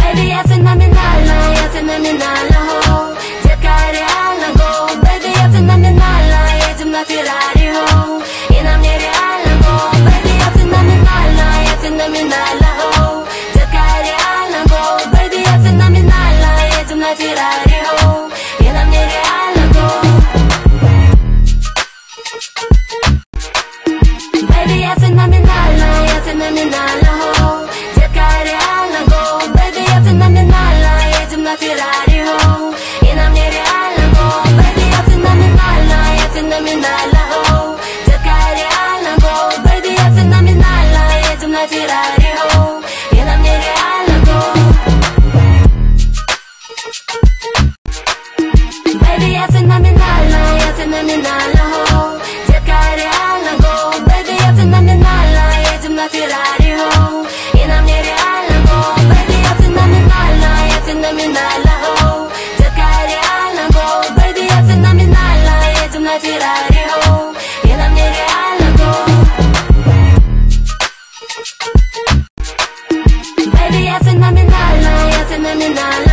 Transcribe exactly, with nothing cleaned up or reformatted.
Baby, я феноменальна, я феноменальна, ho. Детка, реально go. Baby, я феноменальна, едем на Феррари, ho. И нам нереально go. Baby, я феноменальна, я феноменальна, ho. Детка, реально go. Baby, я феноменальна, едем на Феррари, ho. И нам нереально go. Baby, я феноменальна, я феноменальна, ho. Детка, реально go. Baby, я феноменальна, едем на Феррари, ho. И нам нереально go. Baby, я феноменальна, я феноменальна, ho. Детка, реально go. Baby, я феноменальна, едем на Феррари, ho. И нам нереально go. Baby, я феноменальна, я феноменальна, ho. Детка, реально go. Baby, я феноменальна, едем на Феррари, ho. И нам нереально go. Baby, я феноменальна, я феноменальна, ho. Детка, реально go. Baby, я феноменальна, едем на Феррари, ho. И нам нереально go. Baby, я феноменальна, я феноменальна.